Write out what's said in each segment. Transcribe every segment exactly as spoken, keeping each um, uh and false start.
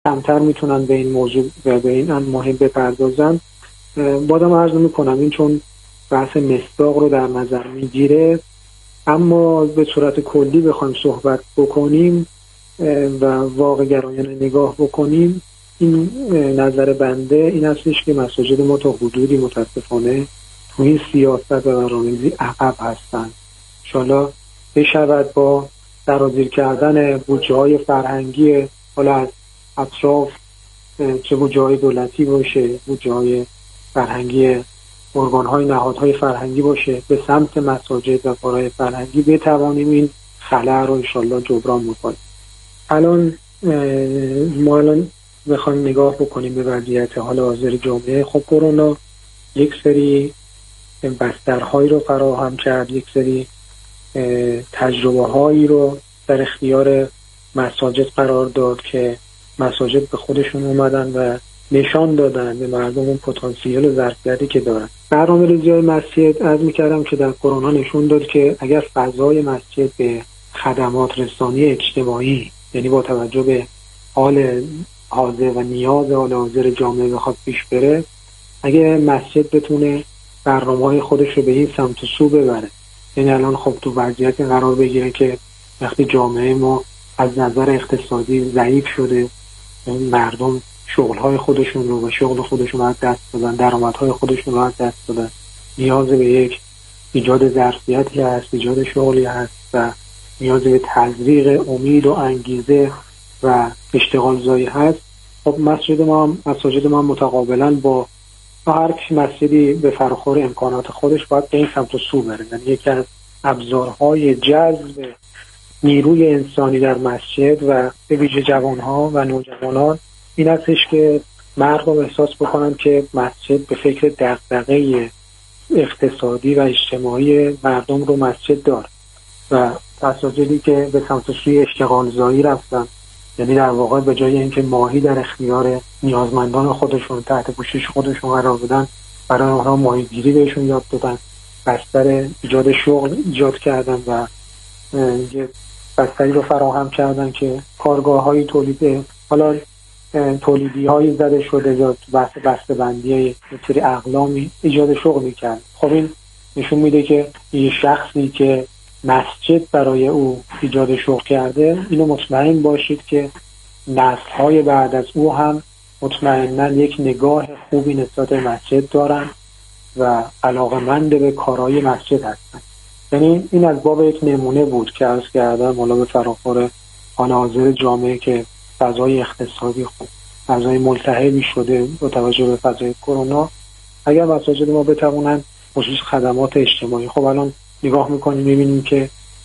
کمتر میتونن به این موضوع و به این مهم بپردازن. بازم عرض میکنم این چون بحث مصداق رو در نظر میگیره، اما به صورت کلی بخوایم صحبت بکنیم و واقع گرایانه نگاه بکنیم، این نظر بنده این هستش که مساجد ما تا حدودی متاسفانه توی این سیاست و برنامه‌ریزی عقب هستن. انشالله بشود با سرازیر کردن بودجه‌های فرهنگی، حالا از اطراف، چه بودجه‌های دولتی باشه، بودجه‌های فرهنگی ارگان‌های نهادهای فرهنگی باشه، به سمت مساجد و کارهای فرهنگی بتوانیم این خلأ رو انشالله جبران بکنیم. الان ما الان بخوایم نگاه بکنیم به وضعیت حال حاضر جامعه، خب کرونا یک سری بسترهایی رو فراهم کرد، یک سری تجربه هایی رو در اختیار مساجد قرار داد که مساجد به خودشون اومدن و نشان دادن به مردم اون پتانسیل و ظرفیتی که دارن. برنامه‌ریزی‌های مسجد عرض می‌کردم که در کرونا نشون داد که اگر فضای مسجد به خدمات رسانی اجتماعی، یعنی با توجه به حال حاضر و نیاز حال حاضر جامعه بخواد پیش بره، اگه مسجد بتونه برنامه‌های خودش رو به این سمت و سو ببره، یعنی الان خب تو وضعیتی قرار بگیره که وقتی جامعه ما از نظر اقتصادی ضعیف شده، مردم شغل‌های خودشون رو و شغل خودشون رو از دست دادن، درآمدهای خودشون رو از دست دادن، نیاز به یک ایجاد ظرفیتی هست، ایجاد شغلی هست و نیاز به تزریق امید و انگیزه و اشتغال زایی هست. خب مسجد ما مساجد ما متقابلا با هر مسجدی به فراخور امکانات خودش باید به این سمت و سو بره. یعنی یکی از ابزارهای جذب نیروی انسانی در مسجد و به ویژه جوانها و نوجوانان این هستش که مردم احساس بکنن که مسجد به فکر دغدغه اقتصادی و اجتماعی مردم رو مسجد داره و مساجدی که به سمت سوی اشتغال زایی رفتن، یعنی در واقع به جای اینکه ماهی در اختیار نیازمندان خودشون تحت پوشش خودشون قرار بدن، برای اونها ماهیگیری بهشون یاد دادن، بستر ایجاد شغل ایجاد کردن و یه بستری رو فراهم کردن که کارگاه‌های تولید حالا تولیدی هایی زده شده یا بحث بسته بندی یه سری اقلامی ایجاد شغل میکرد. خب این نشون میده که یه شخصی که مسجد برای او ایجاد شغل کرده، اینو مطمئن باشید که نسل‌های بعد از او هم مطمئناً یک نگاه خوبی نسبت به مسجد دارن و علاقه‌مند به کارهای مسجد هستن. یعنی این از باب یک نمونه بود که عرض کردم حالا به فراخور حال حاضر جامعه که فضای اقتصادی خوب، فضای ملتهبی شده با توجه به فضای کرونا. اگر مساجد ما بتوانند خصوص خدمات اجتماعی، خب الان نگاه میکنیم میبینیم که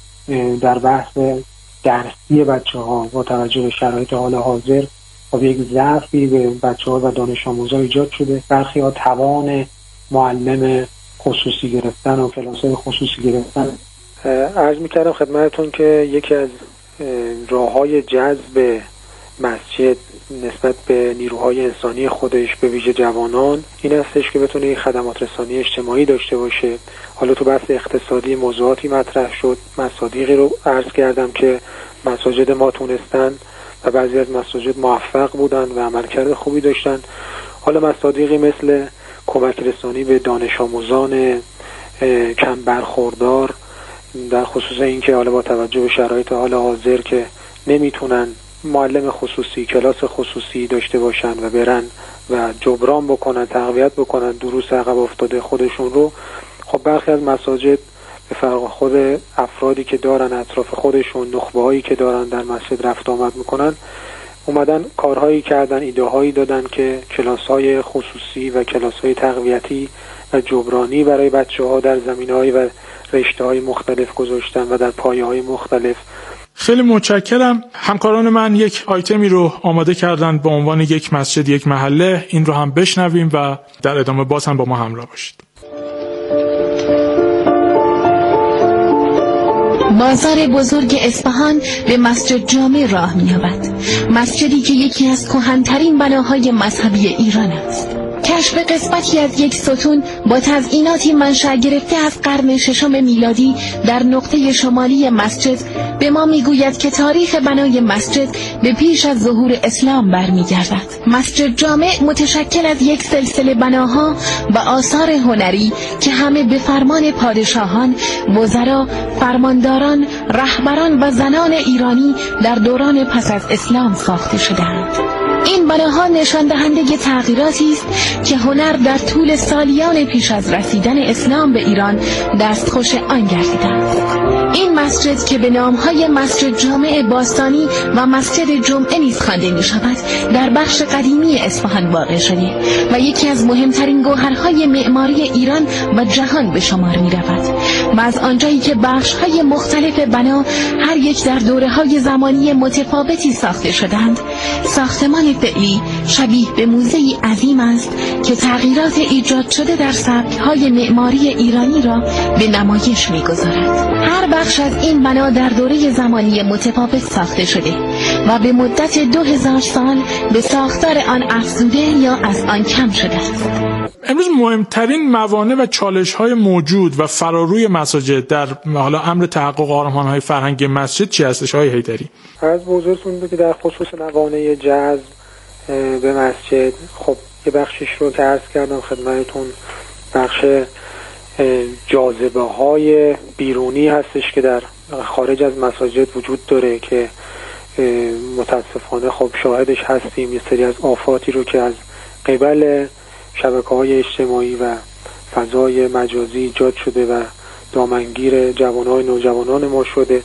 در بحث درسی بچه‌ها با توجه به شرایط حال حاضر خب یک ضعفی به بچه‌ها و دانش آموزان ایجاد شده. برخی‌ها توان معلم خصوصی گرفتن و کلاس‌های خصوصی گرفتن. عرض میکردم خدمتتون که یکی از راه‌های جذب مسجد نسبت به نیروهای انسانی خودش به ویژه جوانان این هستش که بتونه خدمات رسانی اجتماعی داشته باشه. حالا تو بحث اقتصادی موضوعاتی مطرح شد، مصادیقی رو عرض کردم که مساجد ما تونستن و بعضی از مساجد موفق بودن و عملکرد خوبی داشتن. حالا مصادیقی مثل کمک رسانی به دانش آموزان کم برخوردار در خصوص اینکه حالا با توجه به شرایط حال حاضر که نمیتونن معلم خصوصی، کلاس خصوصی داشته باشن و برن و جبران بکنن، تقویت بکنن دروس عقب افتاده خودشون رو. خب برخی از مساجد به فرق خود افرادی که دارن اطراف خودشون، نخبه‌هایی که دارن در مسجد رفت آمد میکنن، اومدن کارهایی کردن، ایده هایی دادن که کلاس‌های خصوصی و کلاس‌های تقویتی و جبرانی برای بچه‌ها در زمینه‌های و رشته‌های مختلف گذاشتن و در پایه‌های مختلف. خیلی متشکرم. همکاران من یک آیتمی رو آماده کردن با عنوان یک مسجد یک محله. این رو هم بشنویم و در ادامه باز هم با ما همراه باشید. بازار بزرگ اصفهان به مسجد جامع راه می‌یابد. مسجدی که یکی از کهن‌ترین بناهای مذهبی ایران است. کشف قسمتی از یک ستون با تزئیناتی منشأ گرفته از قرن ششم میلادی در نقطه شمالی مسجد به ما میگوید که تاریخ بنای مسجد به پیش از ظهور اسلام برمیگردد. مسجد جامع متشکل از یک سلسله بناها و آثار هنری که همه به فرمان پادشاهان، وزرا، فرمانداران، رهبران و زنان ایرانی در دوران پس از اسلام ساخته شدند. این بناها نشان دهنده تغییراتی است که هنر در طول سالیان پیش از رسیدن اسلام به ایران دستخوش آن گردیده است. این مسجد که به نامهای مسجد جامع باستانی و مسجد جمعه نیز خوانده می شود در بخش قدیمی اصفهان واقع شده و یکی از مهمترین گوهرهای معماری ایران و جهان به شمار می رود و از آنجایی که بخشهای مختلف بنا هر یک در دوره‌های زمانی متفاوتی ساخته شدند، ساختمان فعلی شبیه به موزه‌ای عظیم است که تغییرات ایجاد شده در سبک‌های معماری ایرانی را به نمایش می‌گذارد. هر بخش از این بنا در دوره زمانی متفاوت ساخته شده و به مدت دو هزار سال به ساختار آن افزوده یا از آن کم شده است. امروز مهمترین موانع و چالش‌های موجود و فراروی مساجد در حالا امر تحقق آرمان‌های فرهنگی مسجد چی هستش آقای حیدری؟ از بزرگتون بگید در خصوص موانع جذب به مسجد، خب یه بخشش رو که عرض کردم خدمتتون، بخش جاذبه های بیرونی هستش که در خارج از مساجد وجود داره که متاسفانه خب شاهدش هستیم. یه سری از آفاتی رو که از قبل شبکه‌های اجتماعی و فضای مجازی ایجاد شده و دامنگیر جوانای نوجوانان ما شده.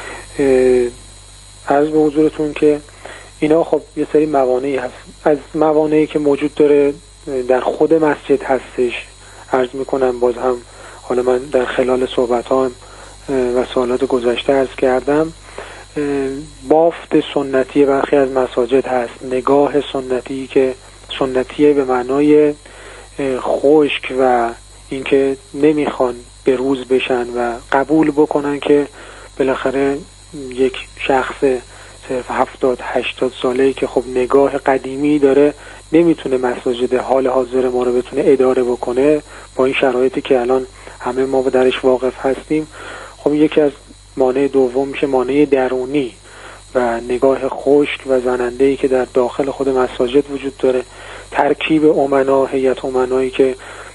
عرض به حضورتون که اینا خب یه سری موانعی هست. از موانعی که موجود داره در خود مسجد هستش، عرض میکنم باز هم حالا من در خلال صحبت ها و سالات گذشته عرض کردم، بافت سنتی برخی از مساجد هست، نگاه سنتی که سنتیه به معنای خشک و اینکه نمیخوان به روز بشن و قبول بکنن که بالاخره یک شخص صرف هفتاد هشتاد ساله‌ای که خب نگاه قدیمی داره نمیتونه مساجد حال حاضر ما رو بتونه اداره بکنه با این شرایطی که الان همه ما درش واقف هستیم. خب یکی از مانع دوم میشه مانع درونی و نگاه خشک و زننده‌ای که در داخل خود مساجد وجود داره، ترکیب امنا، هیئت امنایی که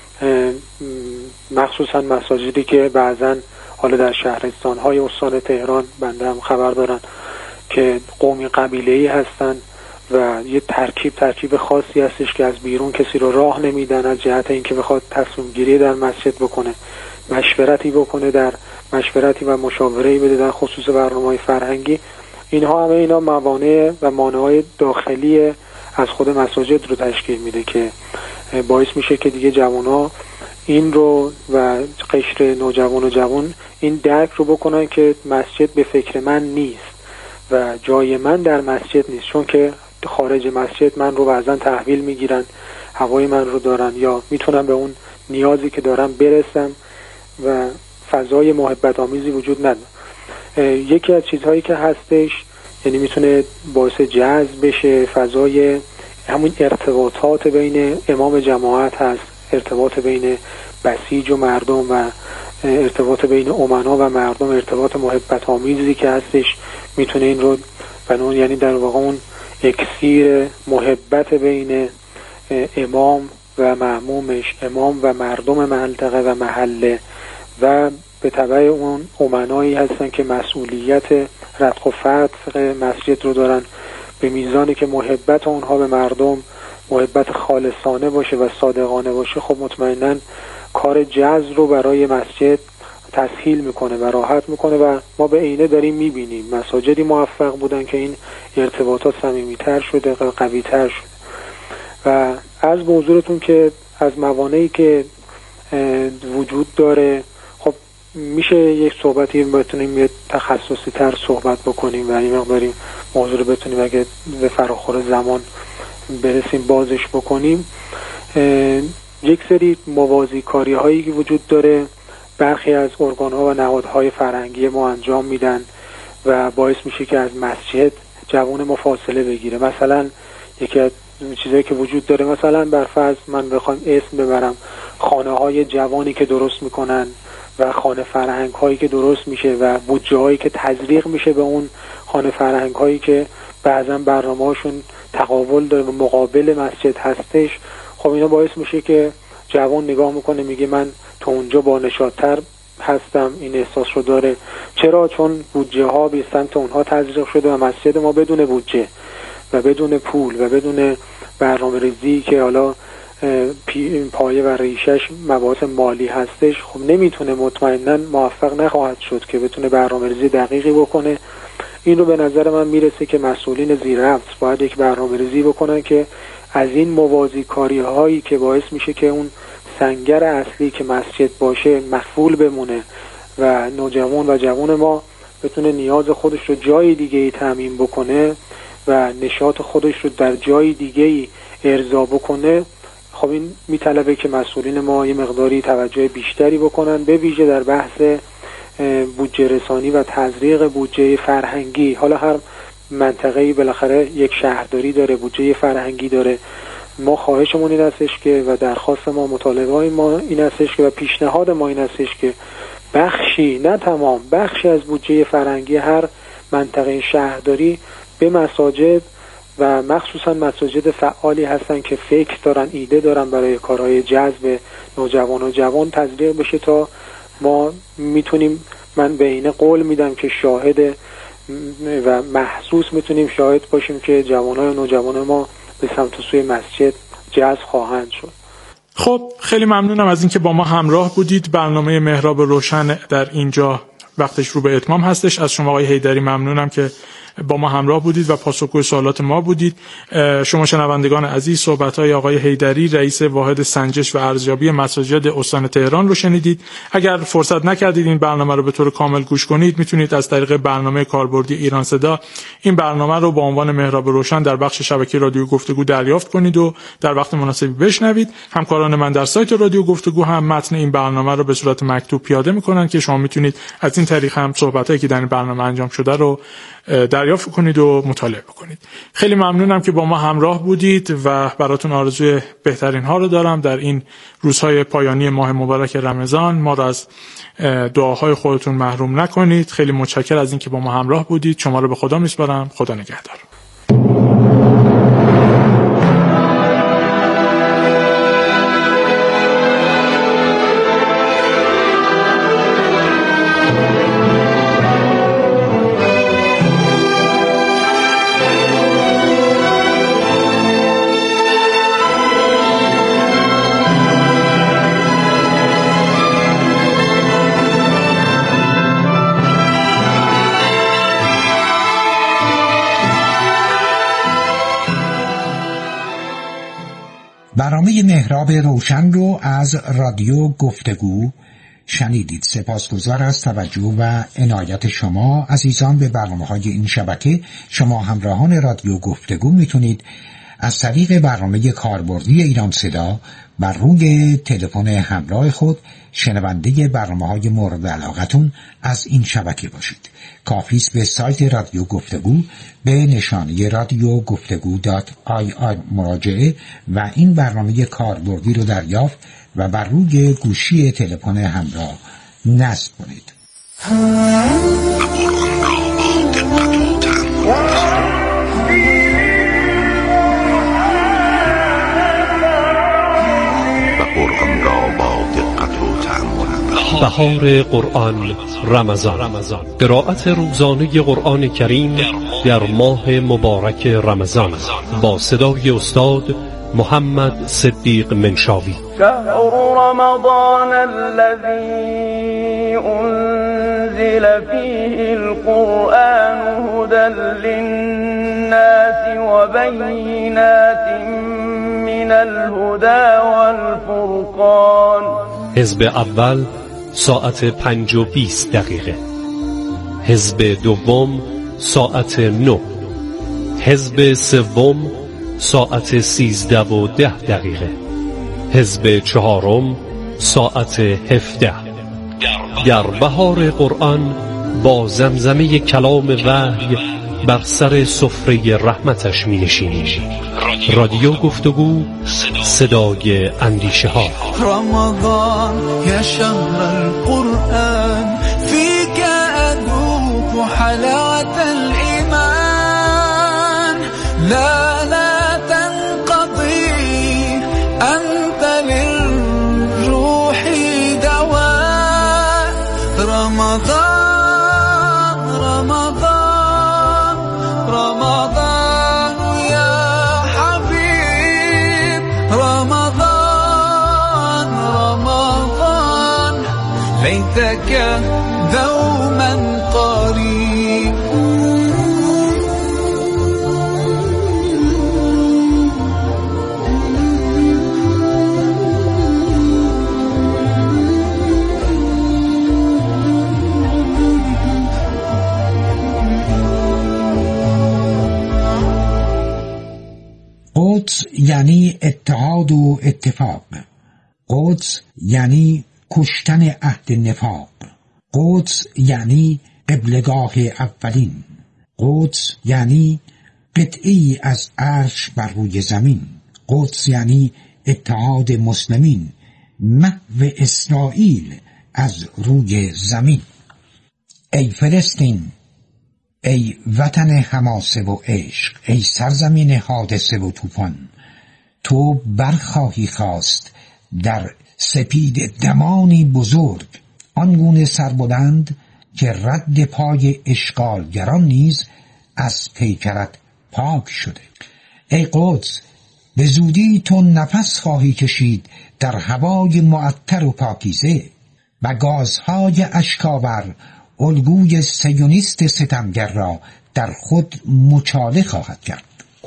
مخصوصا مساجدی که بعضن حالا در شهرستان‌های استان تهران بنده هم خبر دارن که قومی قبیله‌ای هستن و یه ترکیب ترکیب خاصی هستش که از بیرون کسی رو راه نمیدن از جهت اینکه بخواد تصمیم گیری در مسجد بکنه، مشورتی بکنه، در مشورتی و مشاوره‌ای بده در خصوص برنامه‌های فرهنگی. اینها همه اینا موانع و مانع‌های داخلی از خود مساجد رو تشکیل میده که باعث میشه که دیگه جوان‌ها این رو و قشر نوجوان و جوان این درک رو بکنن که مسجد به فکر من نیست و جای من در مسجد نیست، چون که خارج مسجد من رو بعضن تحویل میگیرن، هوای من رو دارن یا میتونم به اون نیازی که دارم برسم و فضای محبت آمیزی وجود نداره. یکی از چیزهایی که هستش یعنی میتونه باعث جذب بشه فضای همون ارتباطات بین امام جماعت هست، ارتباط بین بسیج و مردم و ارتباط بین امنا و مردم، ارتباط محبت آمیزی که هستش میتونه این رو بنون یعنی در واقع اون اکسیر محبت بین امام و مأمومش، امام و مردم منطقه و محله و به تبع اون امنایی هستن که مسئولیت رتق و فتق مسجد رو دارن، به میزانی که محبت اونها به مردم محبت خالصانه باشه و صادقانه باشه، خب مطمئناً کار جذب رو برای مسجد تسهیل میکنه و راحت میکنه و ما به عینه داریم میبینیم مساجدی موفق بودن که این ارتباطات صمیمیتر شده و قویتر شده. و از به حضورتون که از موانعی که وجود داره خب میشه یک صحبتی بتونیم یه تخصصی تر صحبت بکنیم و این مقداری موضوع رو بتونیم اگه به فراخور زمان برسیم بازش بکنیم. یک سری موازی کاری هایی که وجود داره برخی از ارگان ها و نهادهای فرهنگی ما انجام میدن و باعث میشه که از مسجد جوان مفاصله بگیره. مثلا یکی از چیزایی که وجود داره. مثلا بر فرض من بخوام اسم ببرم، خانه های جوانی که درست میکنن و خانه فرهنگ هایی که درست میشه و بودجه هایی که تزریق میشه به اون خانه فرهنگ هایی که بعضا برنامه هاشون تقابل داره و مقابل مسجد هستش. خب اینا باعث میشه که جوان نگاه میکنه میگه من تو اونجا با نشاط‌تر هستم، این احساس رو داره. چرا؟ چون بودجه ها به سمت اونها تزریق شده و مسجد ما بدون بودجه و بدون پول و بدون برنامه ریزی که حالا پایه و ریشش مباحث مالی هستش، خب نمیتونه، مطمئنا موفق نخواهد شد که بتونه برنامه ریزی دقیقی بکنه. این رو به نظر من میرسه که مسئولین زیررفت باید یک برنامه ریزی بکنن که از این موازی کاری هایی که باعث میشه که اون سنگر اصلی که مسجد باشه مخفول بمونه و نوجوان و جوان ما بتونه نیاز خودش رو جای دیگه ای تامین بکنه و نشاط خودش رو در جای دیگه ای ارضا بکنه. خب این میطلبه که مسئولین ما یه مقداری توجه بیشتری بکنن، به ویژه در بحث بودجه رسانی و تزریق بودجه فرهنگی. حالا هر منطقه‌ای بالاخره یک شهرداری داره، بودجه فرهنگی داره. ما خواهشمون این هستش که و درخواست ما، مطالبه ما این هستش که و پیشنهاد ما این هستش که بخشی، نه تمام، بخشی از بودجه فرهنگی هر منطقه شهرداری به مساجد و مخصوصا مساجد فعالی هستن که فکر دارن، ایده دارن برای کارهای جذب نوجوان و جوان تزریق بشه تا ما میتونیم، من به این قول میدم که شاهد و محسوس میتونیم شاهد باشیم که جوانای و نوجوان ما به سمت سوی مسجد جذب خواهند شد. خب خیلی ممنونم از اینکه با ما همراه بودید. برنامه محراب روشن در اینجا وقتش رو به اتمام هستش. از شما آقای حیدری ممنونم که با ما همراه بودید و پاسخگوی سوالات ما بودید. شما شنوندگان عزیز صحبت‌های آقای حیدری، رئیس واحد سنجش و ارزیابی مساجد استان تهران رو شنیدید. اگر فرصت نکردید این برنامه رو به طور کامل گوش کنید، میتونید از طریق برنامه کاربردی ایران صدا این برنامه رو با عنوان محراب روشن در بخش شبکه رادیو گفتگو دریافت کنید و در وقت مناسبی بشنوید. همکاران من در سایت رادیو گفتگو هم متن این برنامه رو به صورت مکتوب پیاده می‌کنن که شما میتونید از این طریق هم صحبتایی که در این برنامه انجام شده رو دریافت کنید و مطالعه کنید. خیلی ممنونم که با ما همراه بودید و براتون آرزوی بهترین ها رو دارم در این روزهای پایانی ماه مبارک رمضان. ما رو از دعاهای خودتون محروم نکنید. خیلی متشکرم از اینکه با ما همراه بودید. شما رو به خدا میسپارم. خدا نگهدار. برنامه محراب روشن رو از رادیو گفتگو شنیدید. سپاسگزار از توجه و عنایت شما عزیزان به برنامه‌های این شبکه. شما همراهان رادیو گفتگو میتونید از طریق برنامه کاربردی ایران صدا بر روی تلفن همراه خود شنونده برنامه‌های مورد علاقتون از این شبکه باشید. کافی است به سایت رادیو گفتگو به نشانه رادیو گفتگو دات آی آر مراجعه و این برنامه کاربردی رو دریافت و بر روی گوشی تلفن همراه نصب کنید. بهار قرآن رمضان، قرائت روزانه قرآن کریم در ماه مبارک رمضان با صدای استاد محمد صدیق منشاوی. شهر رمضان الذي انزل فيه القرآن هدى للناس وبينات من الهدى والفرقان. حزب اول ساعت پنج و بیست دقیقه، حزب دوم ساعت نه، حزب سوم ساعت سیزده و ده دقیقه، حزب چهارم ساعت هفده. در بهار قرآن با زمزمه کلام وحی بر سر سفره رحمتش می نشینیم. رادیو گفتگو، صدای اندیشه ها. رمضان یا شهر القرآن فیک اذوق حلاوة الایمان لا لا تنقضی انت للروح دواء. رمضان ليتك دوما قريب. قدس یعنی اتحاد و اتفاق. قدس یعنی کشتن عهد نفاق. قدس یعنی قبلگاه اولین. قدس یعنی قطعی از عرش بر روی زمین. قدس یعنی اتحاد مسلمین، محو اسرائیل از روی زمین. ای فلسطین، ای وطن حماسه و عشق، ای سرزمین حادثه و طوفان، تو برخواهی خواست در سپید دمانی بزرگ، آنگونه سربلند که رد پای اشغالگران نیز از پیکرت پاک شده. ای قدس، به زودی تو نفس خواهی کشید در هوای معطر و پاکیزه و گازهای اشکاور الگوی سیونیست ستمگر را در خود مچاله خواهد کرد.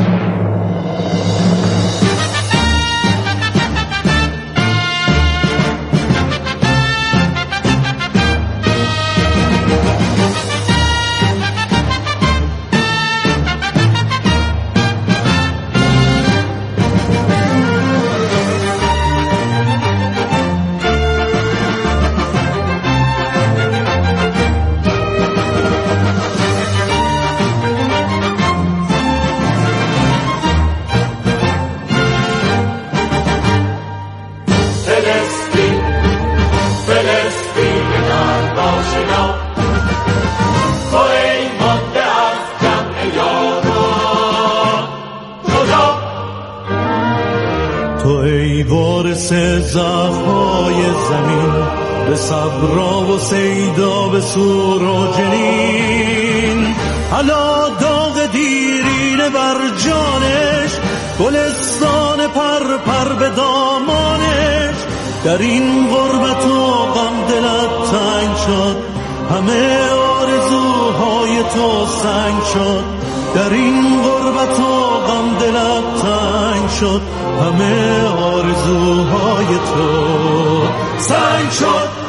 زخمای زمین به صبرا و سیدا به سور و جنین، حالا داغ دیرینه بر جانش، گلستان پر پر به دامانش. در این غربت و غم دلت تنگ شد، همه آرزوهای تو سنگ شد. در این غربت و غم دلت تنگ شد، همه آرزوهای تو سنگ شد.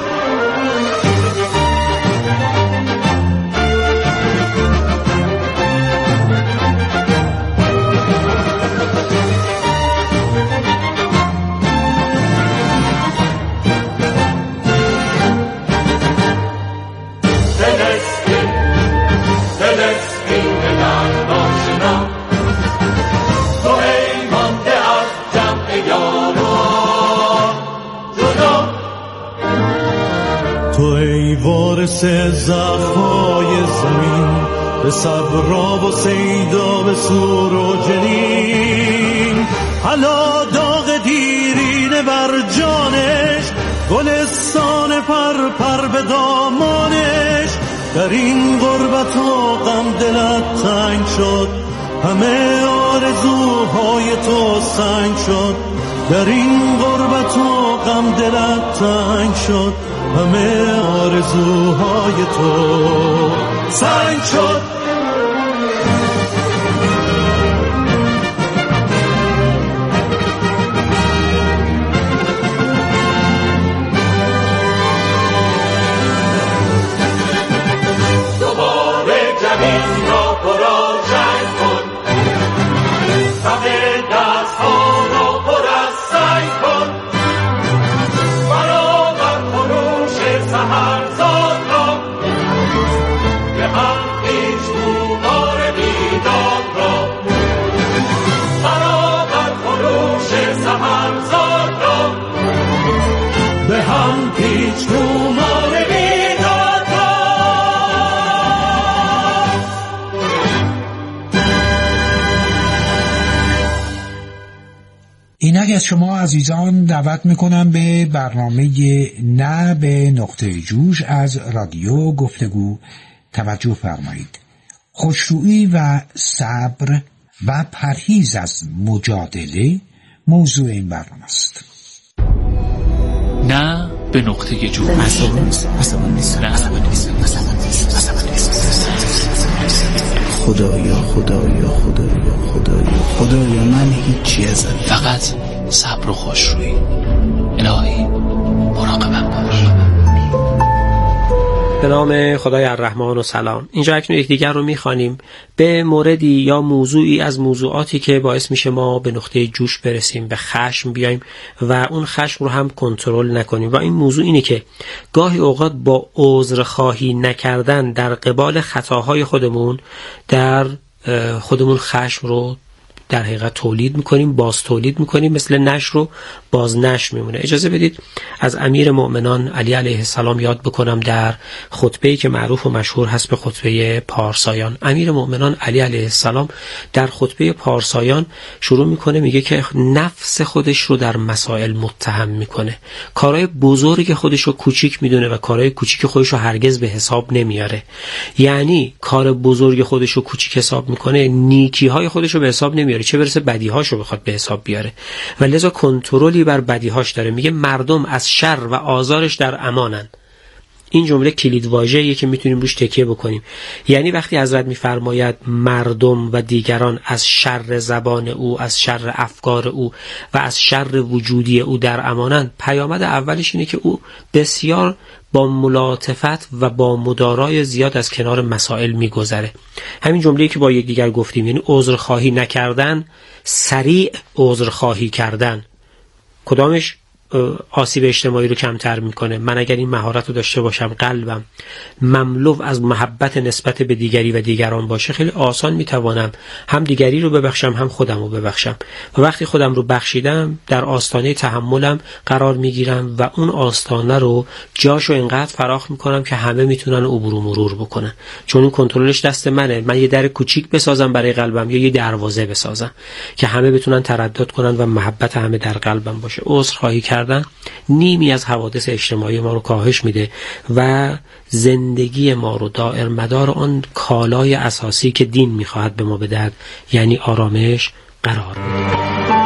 وارث زخمای زمین به صبرا و سیدا به سور و جنین، حالا داغ دیرینه بر جانش، گلستان پر پر به دامانش. در این غربت و غم دلت تنگ شد، همه آرزوهای تو سنگ شد. در این غربت و غم دلت تنگ شد، همه آرزوهای تو سنگ شد. دوباره جمین را پراکنده کن، همه دست ها را پر از سنگ کن. برابر خروش سحرزاد را به هم پیش هیچ تومان بی‌ناکام. اینک از شما عزیزان دعوت میکنم به برنامه نه به نقطه جوش از رادیو گفتگو توجه فرمایید. خوشرویی و صبر و پرهیز از مجادله موضوع این برنامه است. نه به نقطه جوش. خدایا خدایا خدایا خدایا خدایا من هیچی ازم، فقط صبر و خوشرویی. الهی مراقبم باش. به نام خدای الرحمن و سلام. اینجا اکنون یکدیگر رو میخوانیم به موردی یا موضوعی از موضوعاتی که باعث میشه ما به نقطه جوش برسیم، به خشم بیایم و اون خشم رو هم کنترل نکنیم. و این موضوع اینه که گاهی اوقات با عذرخواهی نکردن در قبال خطاهای خودمون در خودمون خشم رو در حقیقت تولید میکنیم، باز تولید میکنیم، مثل نشر رو باز نشر میمونه. اجازه بدید از امیر مؤمنان علی علیه السلام یاد بکنم در خطبه‌ای که معروف و مشهور هست به خطبه پارسایان. امیر مؤمنان علی علیه السلام در خطبه پارسایان شروع میکنه، میگه که نفس خودش رو در مسائل متهم میکنه، کارهای بزرگ خودش رو کوچیک میدونه و کارهای کوچیک خودش رو هرگز به حساب نمیاره. یعنی کار بزرگ خودش رو کوچیک حساب میکنه، نیکی‌های خودش رو به حساب نمیاره، چه برسه بدیهاشو بخواد به حساب بیاره و لذا کنترلی بر بدیهاش داره. میگه مردم از شر و آزارش در امانن. این جمله کلید واژه‌ایه که میتونیم روش تکیه بکنیم. یعنی وقتی حضرت میفرماید مردم و دیگران از شر زبان او، از شر افکار او و از شر وجودی او در امانن، پیامد اولش اینه که او بسیار با ملاطفت و با مدارای زیاد از کنار مسائل میگذره. همین جمله‌ای که با یکدیگر گفتیم، یعنی عذرخواهی نکردن، سریع عذرخواهی کردن، کدامش آسیب اجتماعی رو کمتر میکنه؟ من اگر این مهارت رو داشته باشم، قلبم مملو از محبت نسبت به دیگری و دیگران باشه، خیلی آسان میتوانم هم دیگری رو ببخشم هم خودم رو ببخشم. و وقتی خودم رو بخشیدم در آستانه تحملم قرار میگیرم و اون آستانه رو جاشو اینقدر فراخ میکنم که همه میتونن عبور و مرور بکنن، چون اون کنترلش دست منه. من یه در کوچیک بسازم برای قلبم یا یه دروازه بسازم که همه بتونن تردد کنن و محبت همه در قلبم باشه. عذرخواهی کردن نیمی از حوادث اجتماعی ما رو کاهش میده و زندگی ما رو دائر مدار آن کالای اساسی که دین میخواهد به ما بدهد، یعنی آرامش، قرار میده.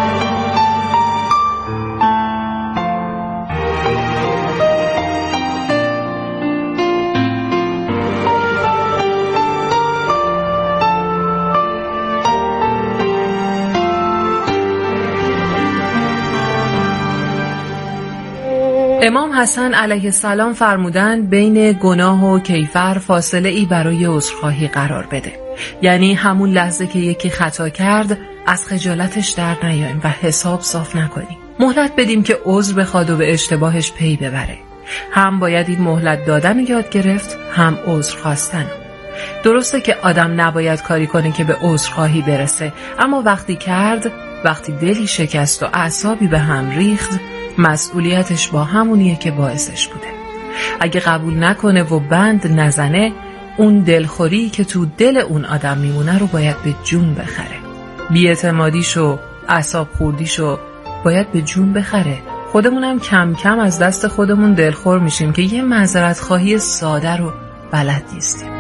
امام حسن علیه السلام فرمودند بین گناه و کیفر فاصله ای برای عذرخواهی قرار بده. یعنی همون لحظه که یکی خطا کرد از خجالتش در نیاییم و حساب صاف نکنیم. مهلت بدیم که عذر بخواد و به اشتباهش پی ببره. هم باید این مهلت دادن رو یاد گرفت، هم عذر خواستن. درسته که آدم نباید کاری کنه که به عذرخواهی برسه، اما وقتی کرد، وقتی دلی شکست و اعصابی به هم ریخت، مسئولیتش با همونیه که باعثش بوده. اگه قبول نکنه و بند نزنه، اون دلخوری که تو دل اون آدم میمونه رو باید به جون بخره. بی‌اعتمادیشو، اعصاب خوردیشو باید به جون بخره. خودمونم کم کم از دست خودمون دلخور میشیم که یه معذرت خواهی ساده رو بلد نیستیم.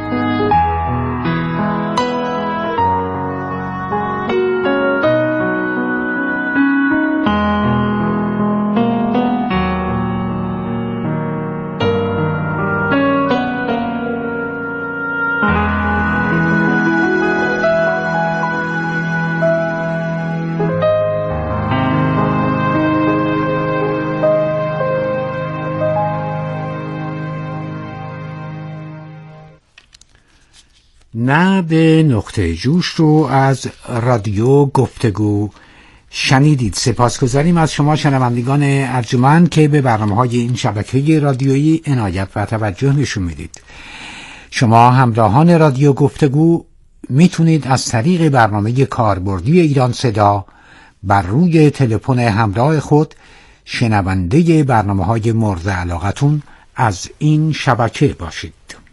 نه به نقطه جوش رو از رادیو گفتگو شنیدید. سپاسگزاریم از شما شنوندگان ارجمند که به برنامه‌های این شبکه رادیویی عنایت و توجه نشون میدید. شما همراهان رادیو گفتگو میتونید از طریق برنامه کاربردی ایران صدا بر روی تلفن همراه خود شنونده برنامه‌های مورد علاقتون از این شبکه باشید.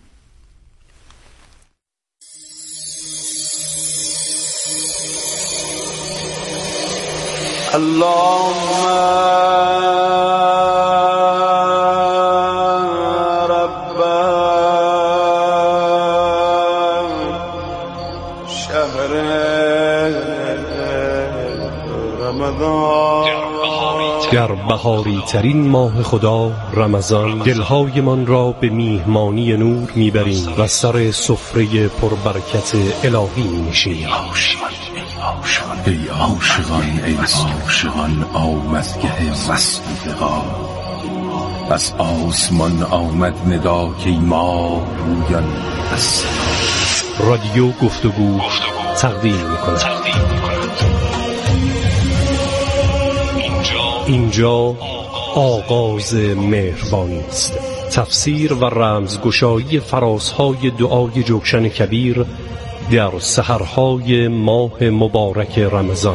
اللهم رب شهر رمضان. در بهاری ترین ماه خدا رمضان دلهای من را به میهمانی نور میبریم و سر سفره پربرکت الهی می‌نشینیم. ای عاشقان ای عاشقان آمدگه وصل لقا، از آسمان آمد ندا که ما رویان از رادیو گفتگو تقدیم می‌کند. اینجا آغاز مهربانی است. تفسیر و رمزگشایی فرازهای دعای جوشن کبیر در سحرهای ماه مبارک رمضان.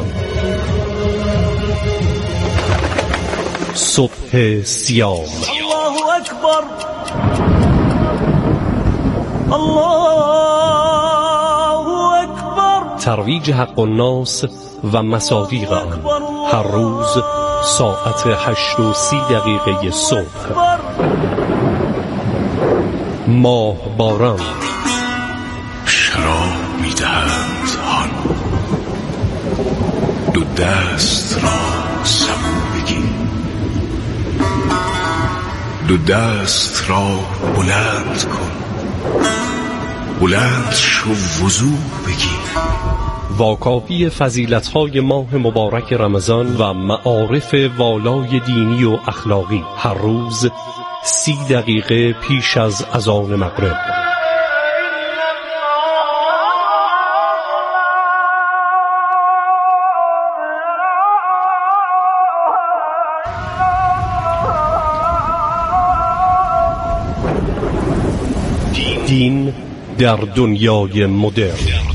صبح صیام. الله اکبر، الله اکبر. ترویج حق الناس و مصادیق آن هر روز ساعت هشت و سی دقیقه صبح. ماه باران. شراب می‌دهند هان، دو دست را سبو بگیر، دو دست را بلند کن، بلند شو وضو بگیر. واکاوی فضیلت‌های ماه مبارک رمضان و معارف والای دینی و اخلاقی هر روز سی دقیقه پیش از اذان مغرب. دین در دنیای مدرن.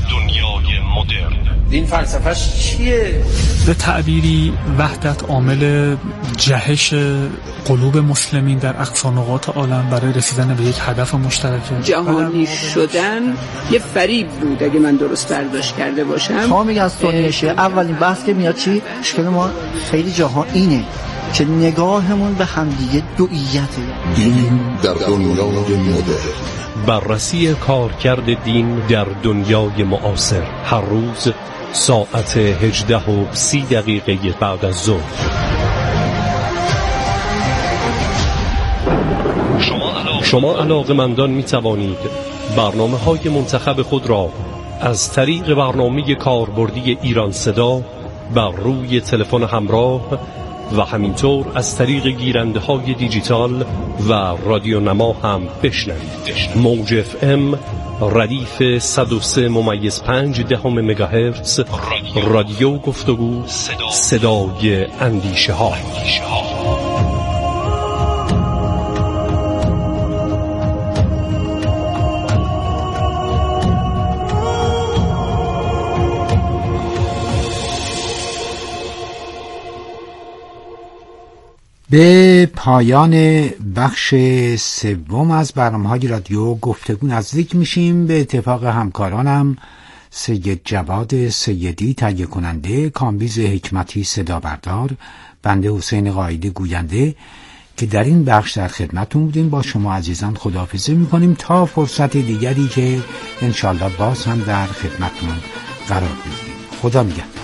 دین فلسفه‌اش چیه؟ به تعبیری وحدت عامل جهش قلوب مسلمین در اقصا نقاط عالم برای رسیدن به یک هدف مشترکه. جهانی شدن یه فریب بود اگه من درست برداشت کرده باشم. شما میگه از سنیشه اولین بحث که میاد چی؟ مشکل ما خیلی جاها اینه که نگاهمون به همدیگه دوئیته. دین در دنیای مدرن. بررسی کارکرد دین در دنیای معاصر هر روز ساعت هجده و سی دقیقه بعد از ظهر. شما علاقه‌مندان می توانید برنامه های منتخب خود را از طریق برنامه کاربردی ایران صدا بر روی تلفن همراه و همینطور از طریق گیرنده های دیجیتال و رادیو نما هم بشنوید. موج اف ام ردیف صد و سه ممیز پنج دهم مگاهرتز رادیو گفتگو صدای اندیشه ها. به پایان بخش سوم از برنامه‌های رادیو گفتگو نزدیک میشیم. به اتفاق همکارانم سید جواد سیدی تهیه کننده، کامبیز حکمتی صدا بردار، بنده حسین قائدی گوینده که در این بخش در خدمتتون بودیم، با شما عزیزان خداحافظی میکنیم تا فرصت دیگری که انشالله باز هم در خدمتتون قرار بگیریم. خدا نگهدار.